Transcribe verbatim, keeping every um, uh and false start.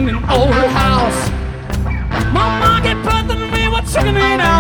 in an old house. Mama get pregnant and me, what's checking it out?